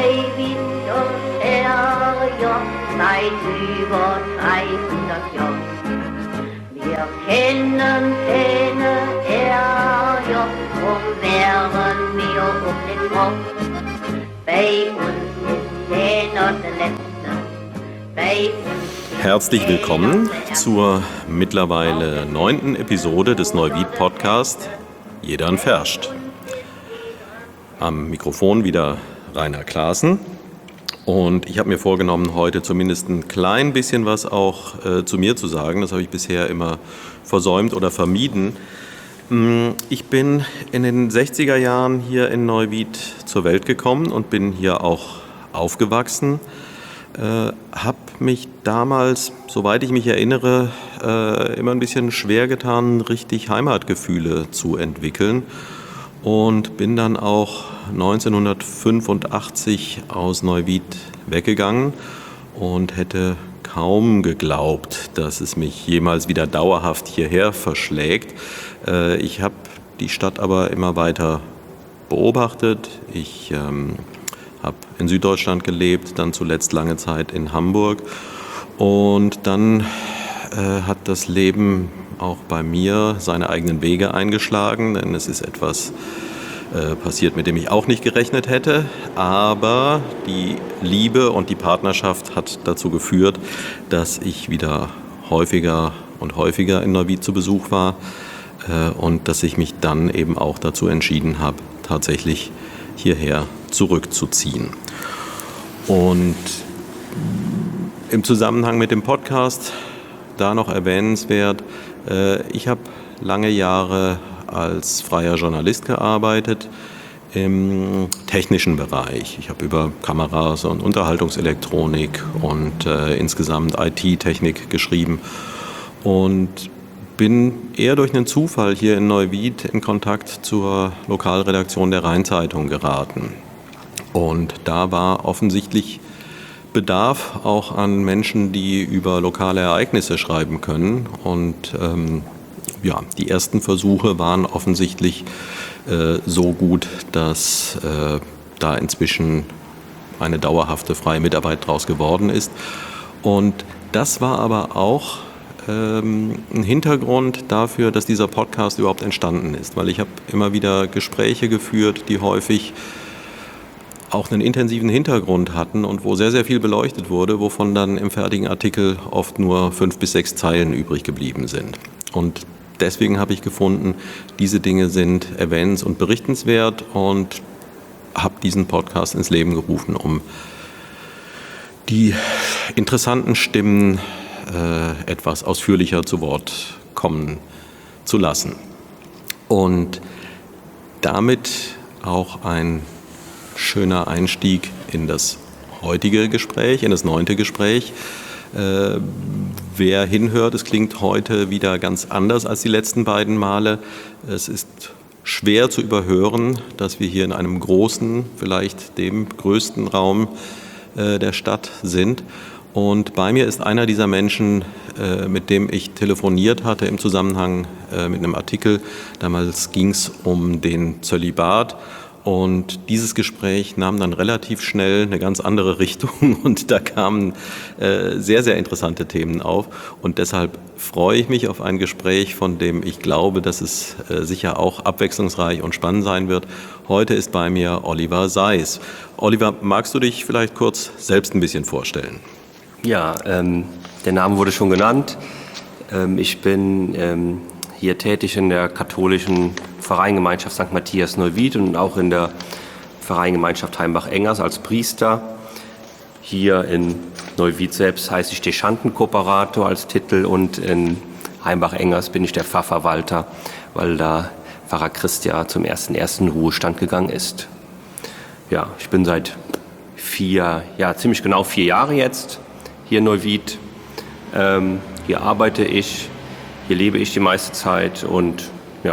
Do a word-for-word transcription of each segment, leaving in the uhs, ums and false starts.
Neuwied und Herjord seit über dreihundert Jahren. Wir kennen keine Herjord, drum wären wir um den Kopf. Bei uns ist keiner der Letzte, bei uns. Herzlich willkommen zur mittlerweile neunten Episode des Neuwied-Podcasts Jedern Ferscht. Am Mikrofon wieder Rainer Klaassen und ich habe mir vorgenommen, heute zumindest ein klein bisschen was auch äh, zu mir zu sagen. Das habe ich bisher immer versäumt oder vermieden. Ich bin in den sechziger Jahren hier in Neuwied zur Welt gekommen und bin hier auch aufgewachsen. Äh, habe mich damals, soweit ich mich erinnere, äh, immer ein bisschen schwer getan, richtig Heimatgefühle zu entwickeln und bin dann auch neunzehnhundertfünfundachtzig aus Neuwied weggegangen und hätte kaum geglaubt, dass es mich jemals wieder dauerhaft hierher verschlägt. Äh, ich habe die Stadt aber immer weiter beobachtet. Ich ähm, habe in Süddeutschland gelebt, dann zuletzt lange Zeit in Hamburg. Und dann äh, hat das Leben auch bei mir seine eigenen Wege eingeschlagen, denn es ist etwas äh, passiert, mit dem ich auch nicht gerechnet hätte. Aber die Liebe und die Partnerschaft hat dazu geführt, dass ich wieder häufiger und häufiger in Neuwied zu Besuch war äh, und dass ich mich dann eben auch dazu entschieden habe, tatsächlich hierher zurückzuziehen. Und im Zusammenhang mit dem Podcast da noch erwähnenswert, äh, ich habe lange Jahre als freier Journalist gearbeitet im technischen Bereich. Ich habe über Kameras und Unterhaltungselektronik und äh, insgesamt I T-Technik geschrieben und bin eher durch einen Zufall hier in Neuwied in Kontakt zur Lokalredaktion der Rheinzeitung geraten. Und da war offensichtlich Bedarf auch an Menschen, die über lokale Ereignisse schreiben können. Und ähm, ja, die ersten Versuche waren offensichtlich äh, so gut, dass äh, da inzwischen eine dauerhafte freie Mitarbeit draus geworden ist. Und das war aber auch ein Hintergrund dafür, dass dieser Podcast überhaupt entstanden ist, weil ich habe immer wieder Gespräche geführt, die häufig auch einen intensiven Hintergrund hatten und wo sehr, sehr viel beleuchtet wurde, wovon dann im fertigen Artikel oft nur fünf bis sechs Zeilen übrig geblieben sind. Und deswegen habe ich gefunden, diese Dinge sind erwähnens- und berichtenswert und habe diesen Podcast ins Leben gerufen, um die interessanten Stimmen etwas ausführlicher zu Wort kommen zu lassen. Und damit auch ein schöner Einstieg in das heutige Gespräch, in das neunte Gespräch. Äh, wer hinhört, es klingt heute wieder ganz anders als die letzten beiden Male. Es ist schwer zu überhören, dass wir hier in einem großen, vielleicht dem größten Raum äh, der Stadt sind. Und bei mir ist einer dieser Menschen, äh, mit dem ich telefoniert hatte im Zusammenhang äh, mit einem Artikel. Damals ging es um den Zölibat und dieses Gespräch nahm dann relativ schnell eine ganz andere Richtung und da kamen äh, sehr, sehr interessante Themen auf. Und deshalb freue ich mich auf ein Gespräch, von dem ich glaube, dass es äh, sicher auch abwechslungsreich und spannend sein wird. Heute ist bei mir Oliver Seiss. Oliver, magst du dich vielleicht kurz selbst ein bisschen vorstellen? Ja, ähm, der Name wurde schon genannt. Ähm, ich bin ähm, hier tätig in der katholischen Pfarreiengemeinschaft Sankt Matthias Neuwied und auch in der Pfarreiengemeinschaft Heimbach-Engers als Priester. Hier in Neuwied selbst heiße ich Deschantenkooperator als Titel und in Heimbach-Engers bin ich der Pfarrverwalter, weil da Pfarrer Christ ja zum ersten ersten Ruhestand gegangen ist. Ja, ich bin seit vier, ja ziemlich genau vier Jahre jetzt hier in Neuwied. Ähm, hier arbeite ich, hier lebe ich die meiste Zeit und ja.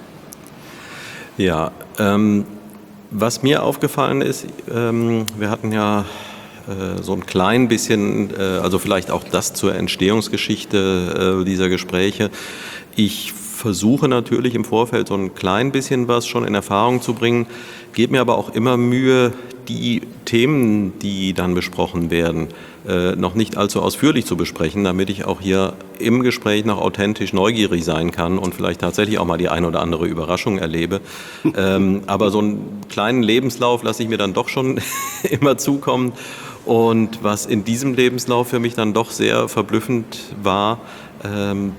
Ja, ähm, was mir aufgefallen ist, ähm, wir hatten ja äh, so ein klein bisschen, äh, also vielleicht auch das zur Entstehungsgeschichte äh, dieser Gespräche. Ich versuche natürlich im Vorfeld so ein klein bisschen was schon in Erfahrung zu bringen, gebe mir aber auch immer Mühe, die Themen, die dann besprochen werden, äh, noch nicht allzu ausführlich zu besprechen, damit ich auch hier im Gespräch noch authentisch neugierig sein kann und vielleicht tatsächlich auch mal die ein oder andere Überraschung erlebe. ähm, aber so einen kleinen Lebenslauf lasse ich mir dann doch schon immer zukommen. Und was in diesem Lebenslauf für mich dann doch sehr verblüffend war, ähm,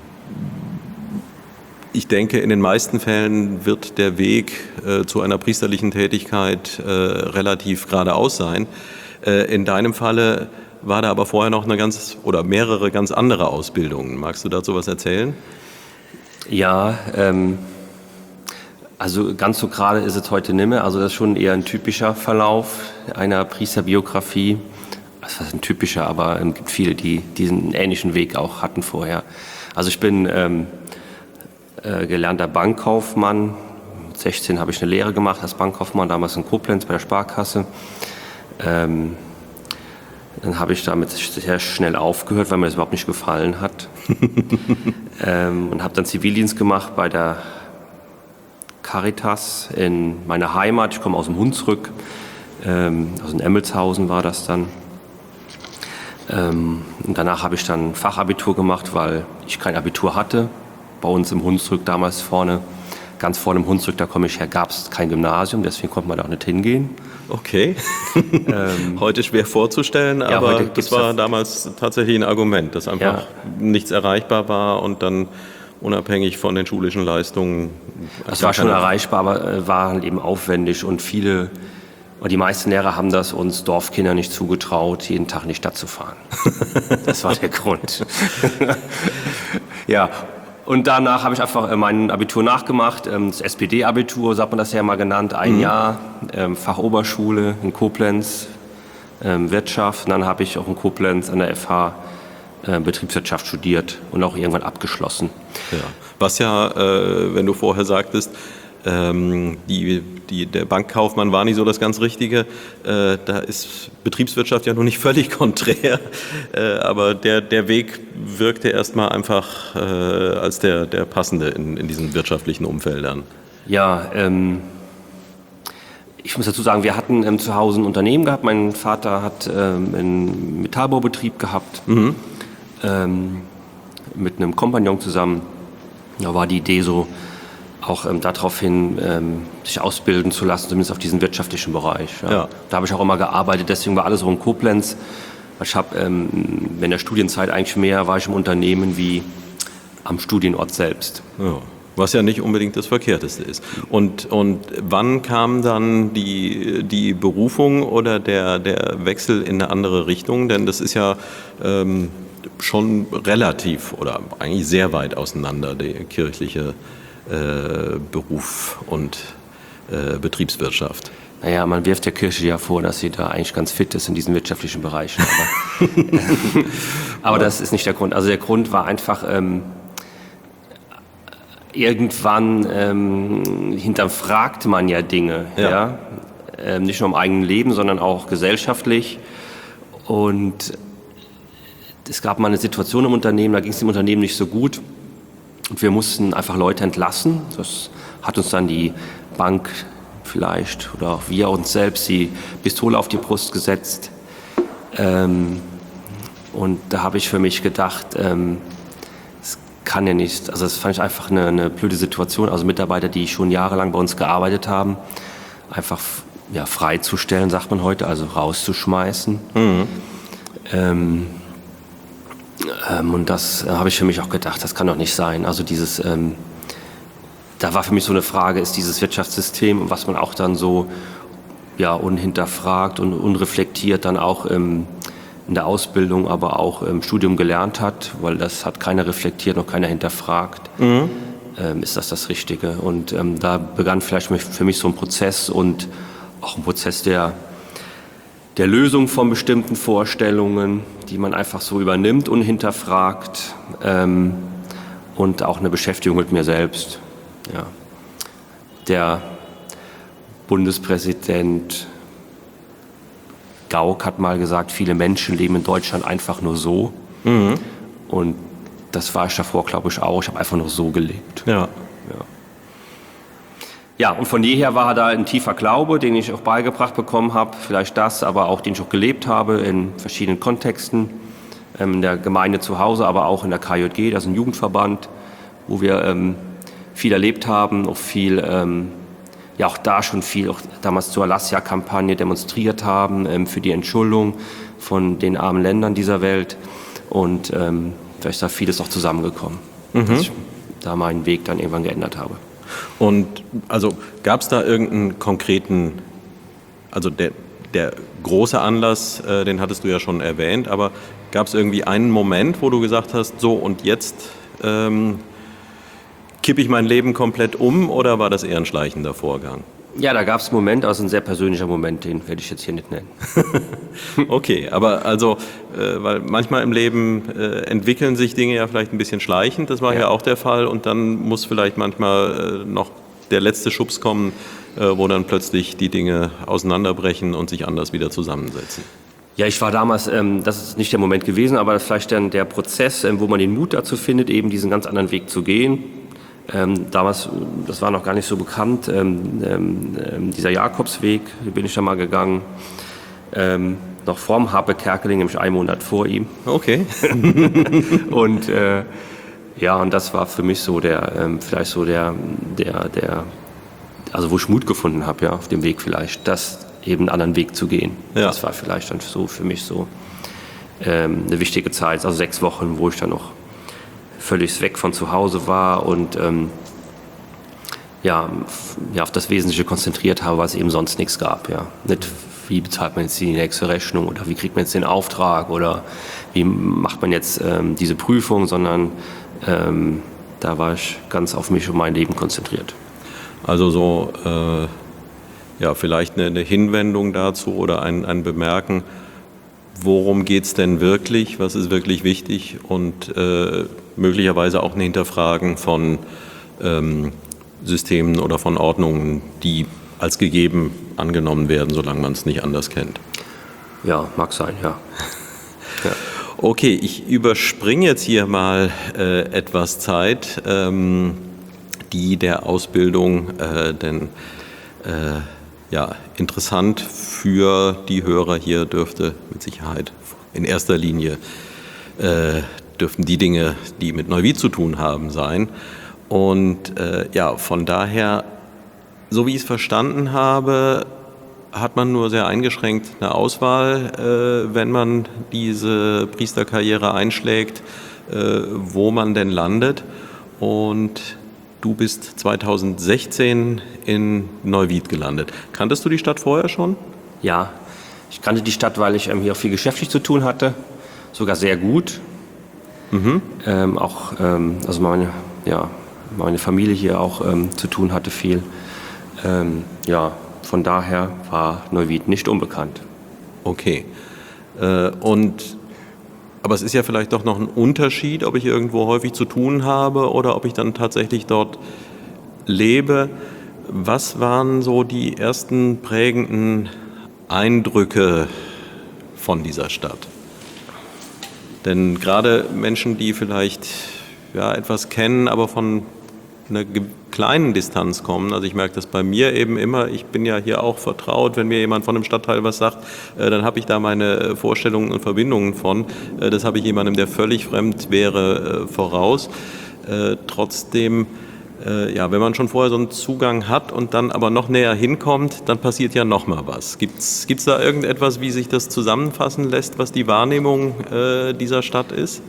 ich denke, in den meisten Fällen wird der Weg äh, zu einer priesterlichen Tätigkeit äh, relativ geradeaus sein. Äh, in deinem Falle war da aber vorher noch eine ganz oder mehrere ganz andere Ausbildungen. Magst du dazu was erzählen? Ja, ähm, also ganz so gerade ist es heute nicht mehr. Also das ist schon eher ein typischer Verlauf einer Priesterbiografie. Das ist ein typischer, aber es gibt viele, die diesen ähnlichen Weg auch hatten vorher. Also ich bin ähm, äh, gelernter Bankkaufmann. Mit sechzehn habe ich eine Lehre gemacht als Bankkaufmann, damals in Koblenz bei der Sparkasse. Ähm, dann habe ich damit sehr schnell aufgehört, weil mir das überhaupt nicht gefallen hat. ähm, und habe dann Zivildienst gemacht bei der Caritas in meiner Heimat. Ich komme aus dem Hunsrück, ähm, aus dem Emmelshausen war das dann. Ähm, und danach habe ich dann Fachabitur gemacht, weil ich kein Abitur hatte. Bei uns im Hunsrück damals vorne, ganz vorne im Hunsrück, da komme ich her, gab es kein Gymnasium, deswegen konnte man da auch nicht hingehen. Okay. ähm, heute schwer vorzustellen, ja, aber das war damals tatsächlich ein Argument, dass einfach ja. nichts erreichbar war und dann unabhängig von den schulischen Leistungen. Das war schon erreichbar, aber äh, war halt eben aufwendig und viele, und die meisten Lehrer haben das uns Dorfkinder nicht zugetraut, jeden Tag in die Stadt zu fahren. Das war der Grund. Ja, und danach habe ich einfach mein Abitur nachgemacht, das S P D-Abitur, so hat man das ja mal genannt, ein mhm. Jahr, Fachoberschule in Koblenz, Wirtschaft, und dann habe ich auch in Koblenz an der F H Betriebswirtschaft studiert und auch irgendwann abgeschlossen. Ja. Was ja, äh, wenn du vorher sagtest, ähm, die, die, der Bankkaufmann war nicht so das ganz Richtige, äh, da ist Betriebswirtschaft ja noch nicht völlig konträr, äh, aber der, der Weg wirkte erstmal einfach äh, als der, der passende in, in diesen wirtschaftlichen Umfeldern. Ja, ähm, ich muss dazu sagen, wir hatten ähm, zu Hause ein Unternehmen gehabt. Mein Vater hat ähm, einen Metallbaubetrieb gehabt. Mhm. Ähm, mit einem Kompagnon zusammen. Da war die Idee so, auch ähm, daraufhin ähm, sich ausbilden zu lassen, zumindest auf diesen wirtschaftlichen Bereich. Ja. Ja. Da habe ich auch immer gearbeitet, deswegen war alles so in Koblenz. Ich habe ähm, in der Studienzeit eigentlich mehr, war ich im Unternehmen wie am Studienort selbst. Ja. Was ja nicht unbedingt das Verkehrteste ist. Und, und wann kam dann die, die Berufung oder der, der Wechsel in eine andere Richtung? Denn das ist ja ähm, schon relativ oder eigentlich sehr weit auseinander, der kirchliche äh, Beruf und äh, Betriebswirtschaft. Naja, man wirft der Kirche ja vor, dass sie da eigentlich ganz fit ist in diesen wirtschaftlichen Bereichen. Aber, aber das ist nicht der Grund. Also der Grund war einfach, ähm, irgendwann ähm, hinterfragt man ja Dinge. Ja. Ja? Ähm, nicht nur im eigenen Leben, sondern auch gesellschaftlich. Und es gab mal eine Situation im Unternehmen, da ging es dem Unternehmen nicht so gut. Und wir mussten einfach Leute entlassen. Das hat uns dann die Bank vielleicht oder auch wir uns selbst die Pistole auf die Brust gesetzt. Ähm, und da habe ich für mich gedacht, ähm, es kann ja nicht, also das fand ich einfach eine, eine blöde Situation. Also Mitarbeiter, die schon jahrelang bei uns gearbeitet haben, einfach ja, freizustellen, sagt man heute, also rauszuschmeißen. Mhm. Ähm, ähm, und das äh, habe ich für mich auch gedacht, das kann doch nicht sein. Also dieses, ähm, da war für mich so eine Frage, ist dieses Wirtschaftssystem, was man auch dann so ja, unhinterfragt und unreflektiert dann auch ähm, in der Ausbildung, aber auch im Studium gelernt hat, weil das hat keiner reflektiert, noch keiner hinterfragt, mhm. ähm, ist das das Richtige? Und ähm, da begann vielleicht für mich so ein Prozess und auch ein Prozess der, der Lösung von bestimmten Vorstellungen, die man einfach so übernimmt, unhinterfragt ähm, und auch eine Beschäftigung mit mir selbst. Ja. Der Bundespräsident Gauck hat mal gesagt, viele Menschen leben in Deutschland einfach nur so. Mhm. Und das war ich davor, glaube ich, auch. Ich habe einfach nur so gelebt. Ja. Ja, und von jeher war da ein tiefer Glaube, den ich auch beigebracht bekommen habe, vielleicht das, aber auch den ich auch gelebt habe in verschiedenen Kontexten, ähm, in der Gemeinde zu Hause, aber auch in der K J G, das ist ein Jugendverband, wo wir ähm, viel erlebt haben, auch viel, ähm, ja auch da schon viel, auch damals zur Alassia-Kampagne demonstriert haben, ähm, für die Entschuldung von den armen Ländern dieser Welt und ähm, da ist da vieles auch zusammengekommen, mhm. dass ich da meinen Weg dann irgendwann geändert habe. Und also gab es da irgendeinen konkreten, also der, der große Anlass, äh, den hattest du ja schon erwähnt, aber gab es irgendwie einen Moment, wo du gesagt hast, so und jetzt ähm, kippe ich mein Leben komplett um oder war das eher ein schleichender Vorgang? Ja, da gab es einen Moment, also ein sehr persönlicher Moment, den werde ich jetzt hier nicht nennen. Okay, aber also, äh, weil manchmal im Leben äh, entwickeln sich Dinge ja vielleicht ein bisschen schleichend, das war ja, ja auch der Fall und dann muss vielleicht manchmal äh, noch der letzte Schubs kommen, äh, wo dann plötzlich die Dinge auseinanderbrechen und sich anders wieder zusammensetzen. Ja, ich war damals, ähm, das ist nicht der Moment gewesen, aber vielleicht dann der Prozess, ähm, wo man den Mut dazu findet, eben diesen ganz anderen Weg zu gehen. Ähm, damals, das war noch gar nicht so bekannt, ähm, ähm, dieser Jakobsweg, den bin ich da mal gegangen, ähm, noch vorm Harpe Kerkeling, nämlich einen Monat vor ihm. Okay. und äh, ja, und das war für mich so der, ähm, vielleicht so der, der, der, also wo ich Mut gefunden habe, ja, auf dem Weg vielleicht, das eben einen anderen Weg zu gehen. Ja. Das war vielleicht dann so für mich so ähm, eine wichtige Zeit, also sechs Wochen, wo ich dann noch völlig weg von zu Hause war und ähm, ja, ja, auf das Wesentliche konzentriert habe, weil es eben sonst nichts gab. Ja. Nicht, wie bezahlt man jetzt die nächste Rechnung oder wie kriegt man jetzt den Auftrag oder wie macht man jetzt ähm, diese Prüfung, sondern ähm, da war ich ganz auf mich und mein Leben konzentriert. Also so, äh, ja, vielleicht eine, eine Hinwendung dazu oder ein, ein Bemerken, worum geht es denn wirklich, was ist wirklich wichtig und äh, möglicherweise auch ein Hinterfragen von ähm, Systemen oder von Ordnungen, die als gegeben angenommen werden, solange man es nicht anders kennt. Ja, mag sein, ja. ja. Okay, ich überspringe jetzt hier mal äh, etwas Zeit, ähm, die der Ausbildung, äh, denn äh, ja, interessant für die Hörer hier dürfte mit Sicherheit in erster Linie äh, dürften die Dinge, die mit Neuwied zu tun haben, sein. Und äh, ja, von daher, so wie ich es verstanden habe, hat man nur sehr eingeschränkt eine Auswahl, äh, wenn man diese Priesterkarriere einschlägt, äh, wo man denn landet. Und du bist zweitausendsechzehn in Neuwied gelandet. Kanntest du die Stadt vorher schon? Ja, ich kannte die Stadt, weil ich ähm, hier auch viel geschäftlich zu tun hatte, sogar sehr gut. Mhm. Ähm, auch, ähm, also meine, ja, meine Familie hier auch ähm, zu tun hatte viel. Ähm, ja, von daher war Neuwied nicht unbekannt. Okay. Äh, und aber es ist ja vielleicht doch noch ein Unterschied, ob ich irgendwo häufig zu tun habe oder ob ich dann tatsächlich dort lebe. Was waren so die ersten prägenden Eindrücke von dieser Stadt? Denn gerade Menschen, die vielleicht ja, etwas kennen, aber von einer kleinen Distanz kommen, also ich merke das bei mir eben immer, ich bin ja hier auch vertraut, wenn mir jemand von einem Stadtteil was sagt, äh, dann habe ich da meine Vorstellungen und Verbindungen von. Äh, das habe ich jemandem, der völlig fremd wäre, äh, voraus. Äh, trotzdem, äh, ja, wenn man schon vorher so einen Zugang hat und dann aber noch näher hinkommt, dann passiert ja noch mal was. Gibt's, gibt's da irgendetwas, wie sich das zusammenfassen lässt, was die Wahrnehmung äh, dieser Stadt ist?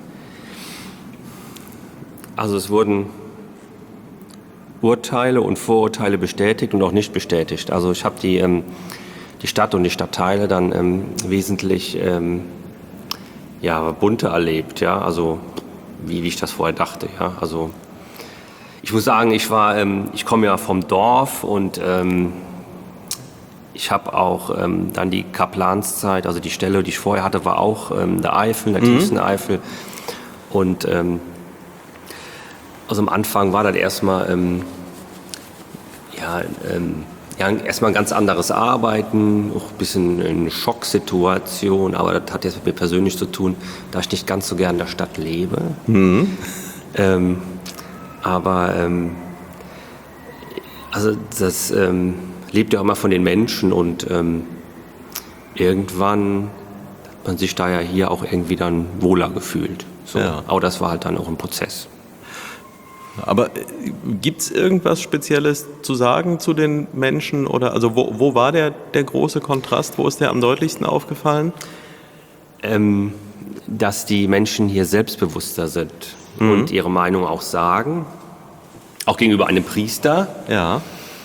Also es wurden Urteile und Vorurteile bestätigt und auch nicht bestätigt. Also ich habe die, ähm, die Stadt und die Stadtteile dann ähm, wesentlich ähm, ja, bunter erlebt, ja, also wie, wie ich das vorher dachte, ja, also ich muss sagen, ich war, ähm, ich komme ja vom Dorf und ähm, ich habe auch ähm, dann die Kaplanszeit, also die Stelle, die ich vorher hatte, war auch ähm, der Eifel, der mhm. tiefsten Eifel und ähm, also am Anfang war das erstmal ähm, ja, ähm, ja, erstmal ein ganz anderes Arbeiten, auch ein bisschen eine Schocksituation, aber das hat jetzt mit mir persönlich zu tun, da ich nicht ganz so gern in der Stadt lebe. Mhm. Ähm, aber ähm, Also das ähm, lebt ja auch immer von den Menschen und ähm, irgendwann hat man sich da ja hier auch irgendwie dann wohler gefühlt. So. Ja. Aber das war halt dann auch ein Prozess. Aber gibt es irgendwas Spezielles zu sagen zu den Menschen? Oder also wo, wo war der, der große Kontrast? Wo ist der am deutlichsten aufgefallen? Ähm, dass die Menschen hier selbstbewusster sind Mhm. und ihre Meinung auch sagen. Auch gegenüber einem Priester. Ja.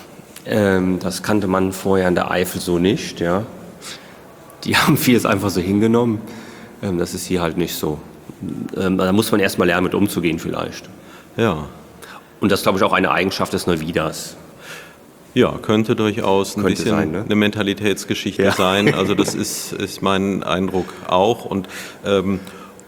Ähm, das kannte man vorher in der Eifel so nicht. Ja. Die haben vieles einfach so hingenommen. Ähm, das ist hier halt nicht so. Ähm, da muss man erstmal lernen, mit umzugehen vielleicht. Ja. Und das ist, glaube ich, auch eine Eigenschaft des Neuwieders. Ja, könnte durchaus ein Könnte bisschen sein, ne? eine Mentalitätsgeschichte Ja. sein. Also das ist, ist mein Eindruck auch. Und ähm,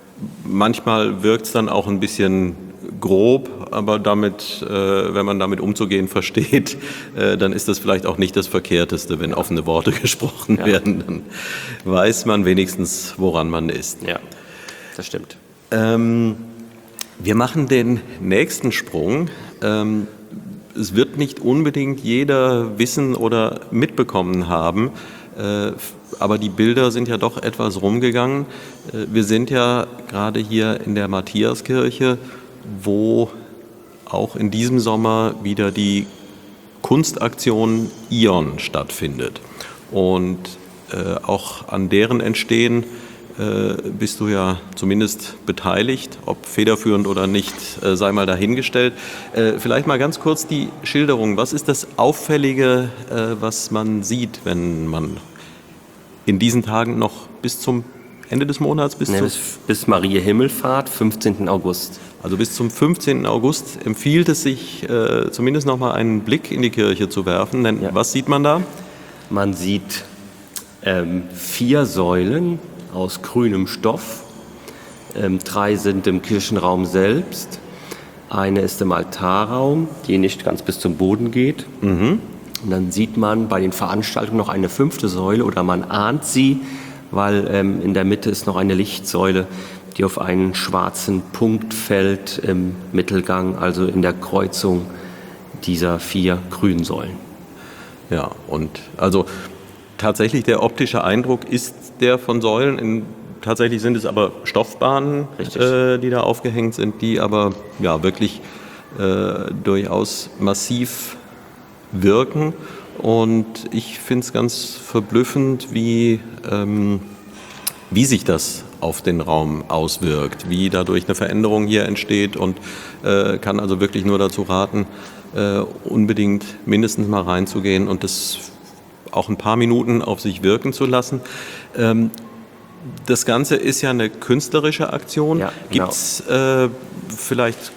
manchmal wirkt es dann auch ein bisschen grob, aber damit, äh, wenn man damit umzugehen versteht, äh, dann ist das vielleicht auch nicht das Verkehrteste, wenn offene Worte gesprochen Ja. werden. Dann weiß man wenigstens, woran man ist. Ja, das stimmt. Ähm, wir machen den nächsten Sprung. Ähm, es wird nicht unbedingt jeder wissen oder mitbekommen haben, äh, aber die Bilder sind ja doch etwas rumgegangen. Äh, wir sind ja gerade hier in der Matthiaskirche, wo auch in diesem Sommer wieder die Kunstaktion Ion stattfindet. Und äh, auch an deren Entstehen äh, bist du ja zumindest beteiligt, ob federführend oder nicht, äh, sei mal dahingestellt. Äh, vielleicht mal ganz kurz die Schilderung. Was ist das Auffällige, äh, was man sieht, wenn man in diesen Tagen noch bis zum Ende des Monats, bis, Ne, zu, bis, bis Maria Himmelfahrt, fünfzehnten August. also bis zum fünfzehnten August, empfiehlt es sich, äh, zumindest noch mal einen Blick in die Kirche zu werfen. Denn Ja. was sieht man da? Man sieht ähm, vier Säulen aus grünem Stoff. Ähm, drei sind im Kirchenraum selbst. Eine ist im Altarraum, die nicht ganz bis zum Boden geht. Und dann sieht man bei den Veranstaltungen noch eine fünfte Säule oder man ahnt sie, weil ähm, in der Mitte ist noch eine Lichtsäule, die auf einen schwarzen Punkt fällt im Mittelgang, also in der Kreuzung dieser vier grünen Säulen. Ja, und also tatsächlich der optische Eindruck ist der von Säulen. In, tatsächlich sind es aber Stoffbahnen, äh, die da aufgehängt sind, die aber ja wirklich äh, durchaus massiv wirken. Und ich finde es ganz verblüffend, wie, ähm, wie sich das auf den Raum auswirkt, wie dadurch eine Veränderung hier entsteht und äh, kann also wirklich nur dazu raten, äh, unbedingt mindestens mal reinzugehen und das auch ein paar Minuten auf sich wirken zu lassen. Ähm, das Ganze ist ja eine künstlerische Aktion. Ja, genau. Gibt es äh, vielleicht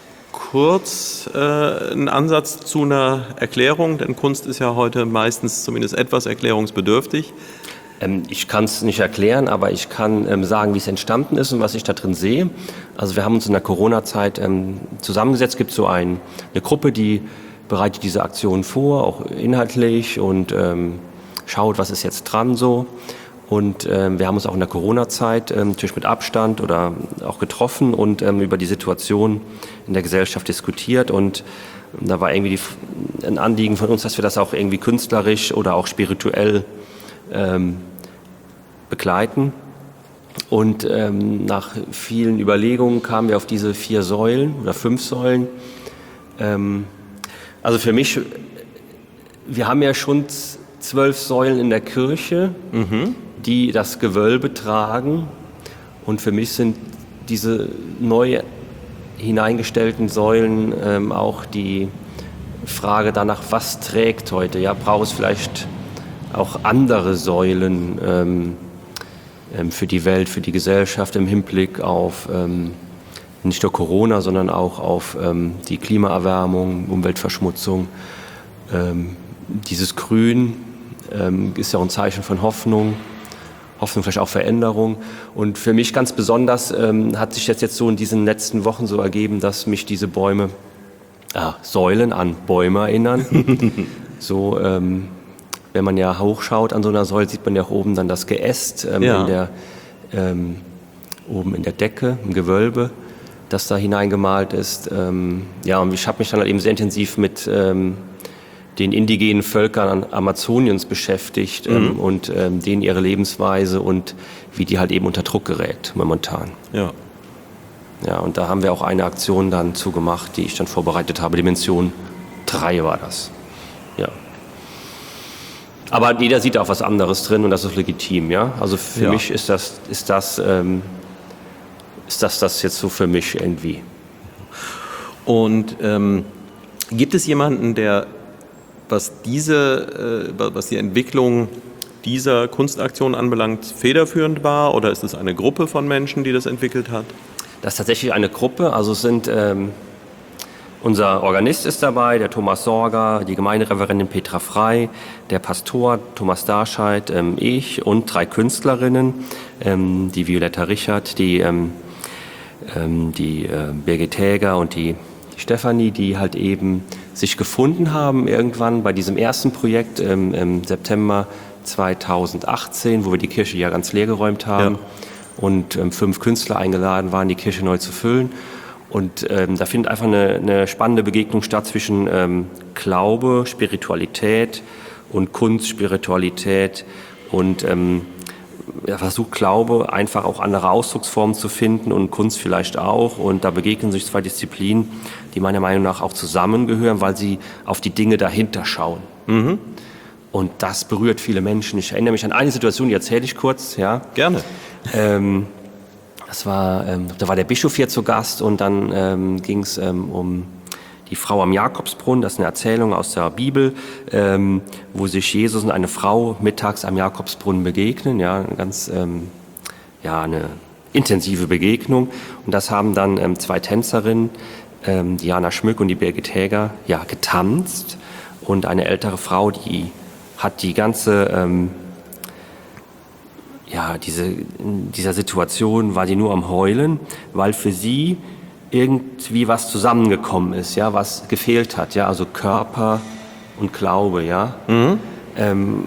kurz äh, einen Ansatz zu einer Erklärung? Denn Kunst ist ja heute meistens zumindest etwas erklärungsbedürftig. Ähm, ich kann es nicht erklären, aber ich kann ähm, sagen, wie es entstanden ist und was ich da drin sehe. Also wir haben uns in der Corona-Zeit ähm, zusammengesetzt. Es gibt so ein, eine Gruppe, die bereitet diese Aktion vor, auch inhaltlich und ähm, schaut, was ist jetzt dran so. Und ähm, wir haben uns auch in der Corona-Zeit ähm, natürlich mit Abstand oder auch getroffen und ähm, über die Situation in der Gesellschaft diskutiert. Und da war irgendwie die, ein Anliegen von uns, dass wir das auch irgendwie künstlerisch oder auch spirituell ähm, begleiten. Und ähm, nach vielen Überlegungen kamen wir auf diese vier Säulen oder fünf Säulen. Ähm, also für mich, wir haben ja schon zwölf Säulen in der Kirche, mhm. die das Gewölbe tragen. Und für mich sind diese neu hineingestellten Säulen ähm, auch die Frage danach, was trägt heute? Ja, braucht es vielleicht auch andere Säulen ähm, ähm, für die Welt, für die Gesellschaft im Hinblick auf ähm, nicht nur Corona, sondern auch auf ähm, die Klimaerwärmung, Umweltverschmutzung. Ähm, dieses Grün ähm, ist ja auch ein Zeichen von Hoffnung, Hoffnung vielleicht auch Veränderung. Und für mich ganz besonders ähm, hat sich jetzt, jetzt so in diesen letzten Wochen so ergeben, dass mich diese Bäume, ah, Säulen an Bäume erinnern. so, ähm, wenn man ja hochschaut an so einer Säule, sieht man ja auch oben dann das Geäst ähm, ja. in der, ähm, oben in der Decke, im Gewölbe, das da hineingemalt ist. Ähm, ja, und ich habe mich dann halt eben sehr intensiv mit ähm, den indigenen Völkern Amazoniens beschäftigt mhm. ähm, und ähm, denen ihre Lebensweise und wie die halt eben unter Druck gerät momentan. Ja. Ja, und da haben wir auch eine Aktion dann zugemacht, die ich dann vorbereitet habe. Dimension drei war das. Ja. Aber jeder sieht auch was anderes drin und das ist legitim, ja. Also für ja. mich ist das, ist das, ähm, ist das das jetzt so für mich irgendwie. Und ähm, gibt es jemanden, der, was diese, äh, was die Entwicklung dieser Kunstaktion anbelangt, federführend war? Oder ist es eine Gruppe von Menschen, die das entwickelt hat? Das ist tatsächlich eine Gruppe. Also es sind ähm, unser Organist ist dabei, der Thomas Sorger, die Gemeindereferentin Petra Frei, der Pastor Thomas Darscheid, ähm, ich und drei Künstlerinnen, ähm, die Violetta Richard, die, ähm, ähm, die äh, Birgit Häger und die, die Stefanie, die halt eben sich gefunden haben irgendwann bei diesem ersten Projekt ähm, im September zweitausendachtzehn, wo wir die Kirche ja ganz leer geräumt haben. Ja. Und ähm, fünf Künstler eingeladen waren, die Kirche neu zu füllen. Und ähm, da findet einfach eine, eine spannende Begegnung statt zwischen ähm, Glaube, Spiritualität und Kunst, Spiritualität und ähm, er versucht Glaube einfach auch andere Ausdrucksformen zu finden und Kunst vielleicht auch. Und da begegnen sich zwei Disziplinen, die meiner Meinung nach auch zusammengehören, weil sie auf die Dinge dahinter schauen. Mhm. Und das berührt viele Menschen. Ich erinnere mich an eine Situation, die erzähle ich kurz. Ja. Gerne. Ähm, das war, ähm, da war der Bischof hier zu Gast und dann ähm, ging es ähm, um die Frau am Jakobsbrunnen. Das ist eine Erzählung aus der Bibel, ähm, wo sich Jesus und eine Frau mittags am Jakobsbrunnen begegnen. Ja, eine ganz, ähm, ja, eine intensive Begegnung. Und das haben dann ähm, zwei Tänzerinnen, ähm, Diana Schmück und die Birgit Häger, ja, getanzt. Und eine ältere Frau, die hat die ganze ähm, ja, diese, in dieser Situation war die nur am Heulen, weil für sie irgendwie was zusammengekommen ist, ja, was gefehlt hat, ja, also Körper und Glaube, ja, mhm. ähm,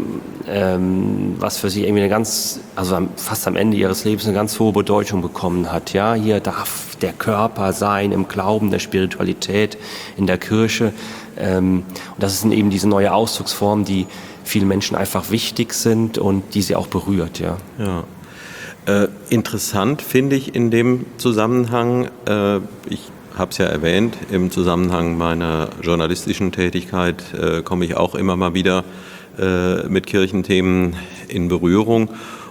ähm, was für sie irgendwie eine ganz, also fast am Ende ihres Lebens eine ganz hohe Bedeutung bekommen hat, ja, hier darf der Körper sein im Glauben, der Spiritualität, in der Kirche, ähm, und das sind eben diese neue Ausdrucksformen, die vielen Menschen einfach wichtig sind und die sie auch berührt, ja. Ja. Äh, interessant finde ich in dem Zusammenhang, äh, ich habe es ja erwähnt, im Zusammenhang meiner journalistischen Tätigkeit äh, komme ich auch immer mal wieder äh, mit Kirchenthemen in Berührung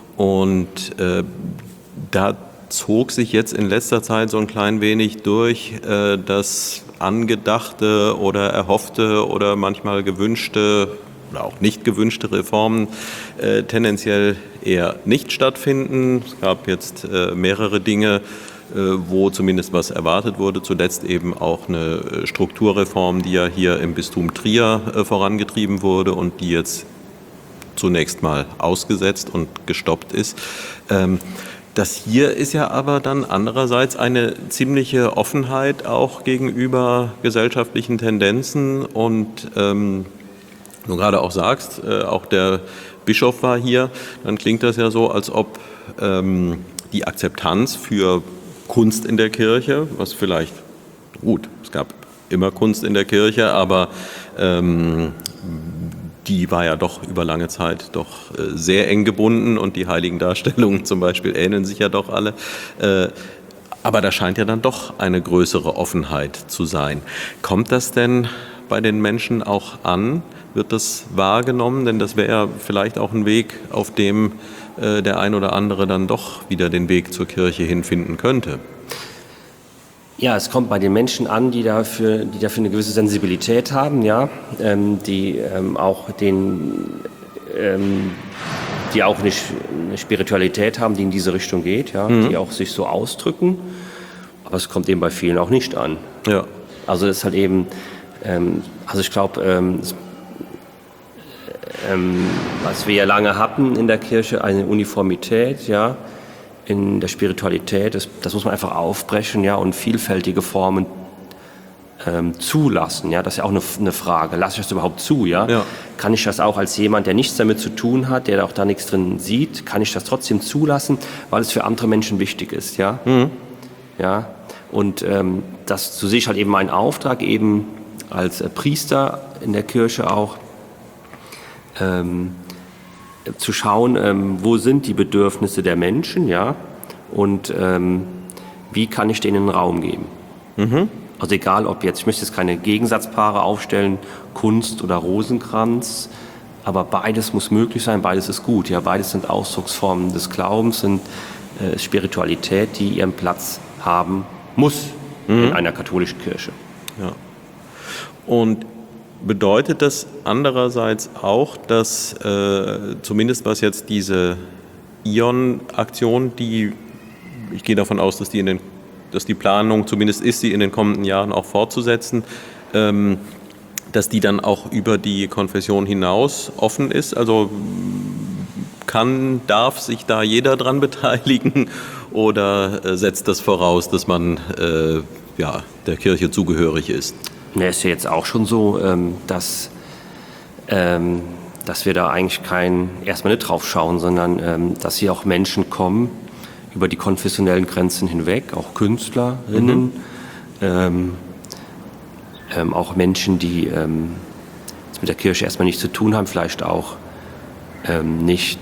und äh, da zog sich jetzt in letzter Zeit so ein klein wenig durch, äh, dass angedachte oder erhoffte oder manchmal gewünschte oder auch nicht gewünschte Reformen äh, tendenziell eher nicht stattfinden. Es gab jetzt äh, mehrere Dinge, äh, wo zumindest was erwartet wurde. Zuletzt eben auch eine Strukturreform, die ja hier im Bistum Trier äh, vorangetrieben wurde und die jetzt zunächst mal ausgesetzt und gestoppt ist. Ähm, Das hier ist ja aber dann andererseits eine ziemliche Offenheit auch gegenüber gesellschaftlichen Tendenzen und ähm, du gerade auch sagst, äh, auch der Bischof war hier, dann klingt das ja so, als ob ähm, die Akzeptanz für Kunst in der Kirche, was vielleicht, gut, es gab immer Kunst in der Kirche, aber ähm, die war ja doch über lange Zeit doch äh, sehr eng gebunden und die heiligen Darstellungen zum Beispiel ähneln sich ja doch alle. Äh, aber da scheint ja dann doch eine größere Offenheit zu sein. Kommt das denn bei den Menschen auch an? Wird das wahrgenommen? Denn das wäre ja vielleicht auch ein Weg, auf dem äh, der ein oder andere dann doch wieder den Weg zur Kirche hinfinden könnte. Ja, es kommt bei den Menschen an, die dafür, die dafür eine gewisse Sensibilität haben, ja, ähm, die ähm, auch den, ähm, die auch eine, eine Spiritualität haben, die in diese Richtung geht, ja, mhm. die auch sich so ausdrücken. Aber es kommt eben bei vielen auch nicht an. Ja. Also es ist halt eben, ähm, also ich glaube, ähm, ähm, was wir ja lange hatten in der Kirche, eine Uniformität, ja, in der Spiritualität, das, das muss man einfach aufbrechen, ja, und vielfältige Formen ähm, zulassen, ja, das ist ja auch eine, eine Frage. Lasse ich das überhaupt zu, ja? Ja? Kann ich das auch als jemand, der nichts damit zu tun hat, der auch da nichts drin sieht, kann ich das trotzdem zulassen, weil es für andere Menschen wichtig ist, ja? Mhm. Ja, und ähm, das so sehe ich halt eben meinen Auftrag eben als äh, Priester in der Kirche auch, ähm, zu schauen, ähm, wo sind die Bedürfnisse der Menschen, ja, und ähm, wie kann ich denen Raum geben. Mhm. Also egal, ob jetzt, ich möchte jetzt keine Gegensatzpaare aufstellen, Kunst oder Rosenkranz, aber beides muss möglich sein, beides ist gut. Ja, beides sind Ausdrucksformen des Glaubens, sind äh, Spiritualität, die ihren Platz haben muss mhm. in einer katholischen Kirche. Ja. Und bedeutet das andererseits auch, dass äh, zumindest was jetzt diese Ion-Aktion, die, ich gehe davon aus, dass die, in den, dass die Planung zumindest ist, sie in den kommenden Jahren auch fortzusetzen, ähm, dass die dann auch über die Konfession hinaus offen ist? Also kann, darf sich da jeder dran beteiligen oder äh, setzt das voraus, dass man äh, ja, der Kirche zugehörig ist? Ja, ist ja jetzt auch schon so, ähm, dass, ähm, dass wir da eigentlich kein, erstmal nicht drauf schauen, sondern ähm, dass hier auch Menschen kommen über die konfessionellen Grenzen hinweg, auch Künstlerinnen, mhm. ähm, ähm, auch Menschen, die ähm, mit der Kirche erstmal nichts zu tun haben, vielleicht auch ähm, nicht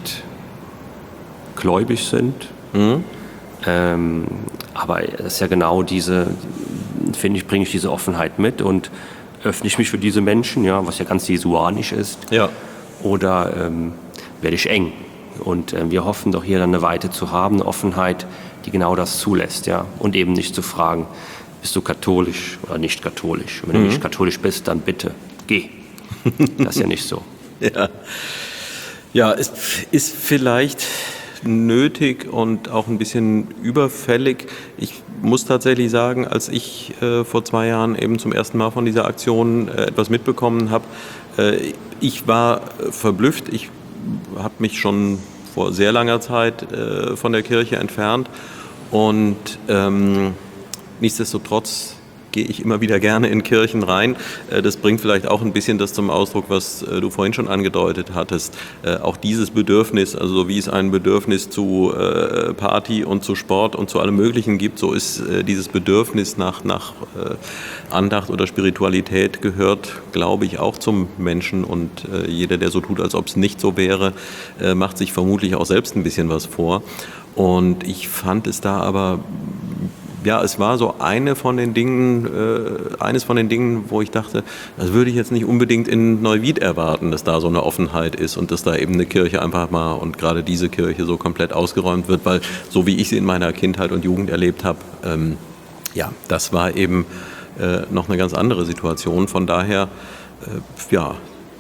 gläubig sind. Mhm. Ähm, aber das ist ja genau diese, finde ich, bringe ich diese Offenheit mit und öffne ich mich für diese Menschen, ja, was ja ganz jesuanisch ist. Ja. Oder ähm, werde ich eng. Und äh, wir hoffen doch hier dann eine Weite zu haben, eine Offenheit, die genau das zulässt, ja. Und eben nicht zu fragen, bist du katholisch oder nicht katholisch? Und wenn mhm. du nicht katholisch bist, dann bitte, geh. Das ist ja nicht so. Ja, ja, es ist vielleicht nötig und auch ein bisschen überfällig. Ich muss tatsächlich sagen, als ich äh, vor zwei Jahren eben zum ersten Mal von dieser Aktion äh, etwas mitbekommen habe, äh, ich war äh, verblüfft. Ich habe mich schon vor sehr langer Zeit äh, von der Kirche entfernt und ähm, nichtsdestotrotz gehe ich immer wieder gerne in Kirchen rein. Das bringt vielleicht auch ein bisschen das zum Ausdruck, was du vorhin schon angedeutet hattest. Auch dieses Bedürfnis, also wie es ein Bedürfnis zu Party und zu Sport und zu allem Möglichen gibt, so ist dieses Bedürfnis nach, nach Andacht oder Spiritualität gehört, glaube ich, auch zum Menschen. Und jeder, der so tut, als ob es nicht so wäre, macht sich vermutlich auch selbst ein bisschen was vor. Und ich fand es da aber... Ja, es war so eine von den Dingen, äh, eines von den Dingen, wo ich dachte, das würde ich jetzt nicht unbedingt in Neuwied erwarten, dass da so eine Offenheit ist und dass da eben eine Kirche einfach mal und gerade diese Kirche so komplett ausgeräumt wird, weil so wie ich sie in meiner Kindheit und Jugend erlebt habe, ähm, ja, das war eben äh, noch eine ganz andere Situation. Von daher, äh, ja,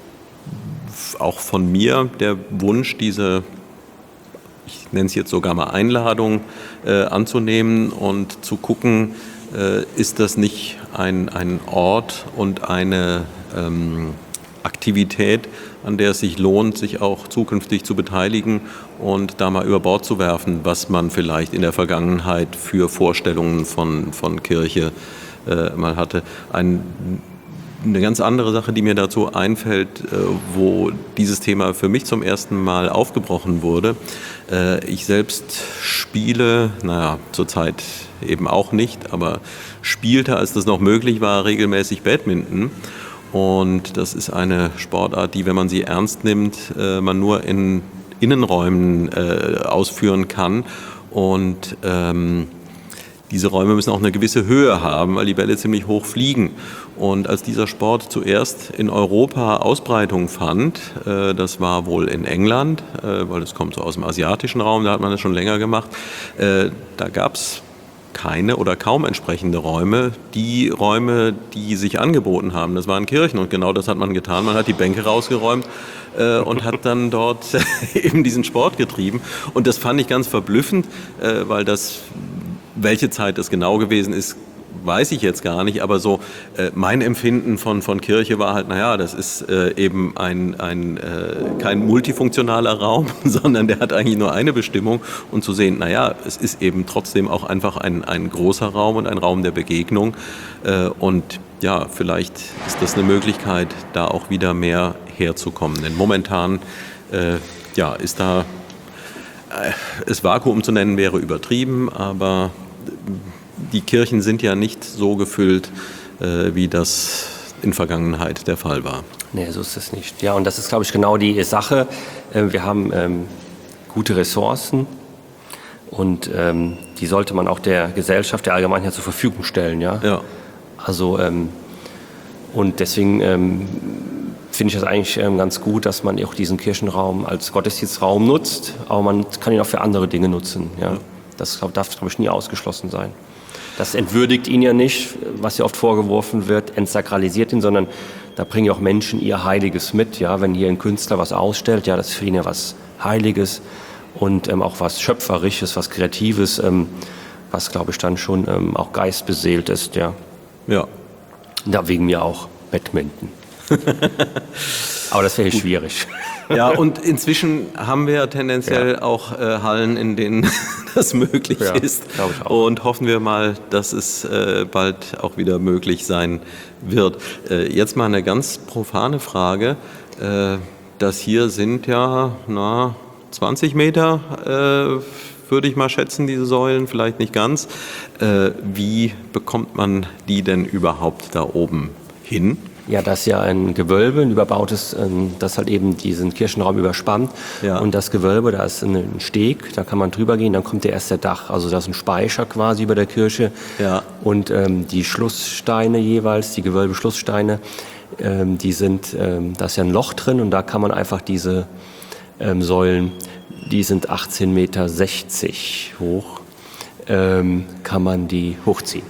auch von mir der Wunsch, diese ich nenne es jetzt sogar mal Einladung, äh, anzunehmen und zu gucken, äh, ist das nicht ein, ein Ort und eine ähm, Aktivität, an der es sich lohnt, sich auch zukünftig zu beteiligen und da mal über Bord zu werfen, was man vielleicht in der Vergangenheit für Vorstellungen von, von Kirche äh, mal hatte. Ein Eine ganz andere Sache, die mir dazu einfällt, wo dieses Thema für mich zum ersten Mal aufgebrochen wurde. Ich selbst spiele, naja, zurzeit eben auch nicht, aber spielte, als das noch möglich war, regelmäßig Badminton. Und das ist eine Sportart, die, wenn man sie ernst nimmt, man nur in Innenräumen ausführen kann. Und ähm, diese Räume müssen auch eine gewisse Höhe haben, weil die Bälle ziemlich hoch fliegen. Und als dieser Sport zuerst in Europa Ausbreitung fand, äh, das war wohl in England, äh, weil es kommt so aus dem asiatischen Raum, da hat man das schon länger gemacht, äh, da gab es keine oder kaum entsprechende Räume. Die Räume, die sich angeboten haben, das waren Kirchen und genau das hat man getan. Man hat die Bänke rausgeräumt äh, und hat dann dort eben diesen Sport getrieben. Und das fand ich ganz verblüffend, äh, weil das... Welche Zeit das genau gewesen ist, weiß ich jetzt gar nicht, aber so äh, mein Empfinden von, von Kirche war halt, naja, das ist äh, eben ein, ein, äh, kein multifunktionaler Raum, sondern der hat eigentlich nur eine Bestimmung und zu sehen, naja, es ist eben trotzdem auch einfach ein, ein großer Raum und ein Raum der Begegnung äh, und ja, vielleicht ist das eine Möglichkeit, da auch wieder mehr herzukommen, denn momentan äh, ja, ist da es Vakuum zu nennen wäre übertrieben, aber die Kirchen sind ja nicht so gefüllt, äh, wie das in Vergangenheit der Fall war. Nee, so ist es nicht. Ja, und das ist, glaube ich, genau die Sache. Wir haben ähm, gute Ressourcen und ähm, die sollte man auch der Gesellschaft, der Allgemeinheit zur Verfügung stellen. Ja. Ja. Also, ähm, und deswegen ähm, finde ich das eigentlich ähm, ganz gut, dass man auch diesen Kirchenraum als Gottesdienstraum nutzt, aber man kann ihn auch für andere Dinge nutzen. Ja. Das glaub, darf, glaube ich, nie ausgeschlossen sein. Das entwürdigt ihn ja nicht, was ja oft vorgeworfen wird, entsakralisiert ihn, sondern da bringen ja auch Menschen ihr Heiliges mit. Ja? Wenn hier ein Künstler was ausstellt, ja, das ist für ihn ja was Heiliges und ähm, auch was Schöpferisches, was Kreatives, ähm, was, glaube ich, dann schon ähm, auch geistbeseelt ist. Ja. Ja. Da wegen mir auch Badminton. Aber das wäre schwierig. Ja, und inzwischen haben wir ja tendenziell ja. auch äh, Hallen, in denen das möglich ja, ist. Glaube ich auch. Und hoffen wir mal, dass es äh, bald auch wieder möglich sein wird. Äh, jetzt mal eine ganz profane Frage. Äh, das hier sind ja na, zwanzig Meter, äh, würde ich mal schätzen, diese Säulen, vielleicht nicht ganz. Äh, wie bekommt man die denn überhaupt da oben hin? Ja, das ist ja ein Gewölbe, ein überbautes, das halt eben diesen Kirchenraum überspannt. Ja. Und das Gewölbe, da ist ein Steg, da kann man drüber gehen, dann kommt der erste Dach. Also da ist ein Speicher quasi über der Kirche. Ja. Und ähm, die Schlusssteine jeweils, die Gewölbeschlusssteine, ähm, die sind, ähm, da ist ja ein Loch drin und da kann man einfach diese ähm, Säulen, die sind achtzehn Meter sechzig hoch, ähm, kann man die hochziehen.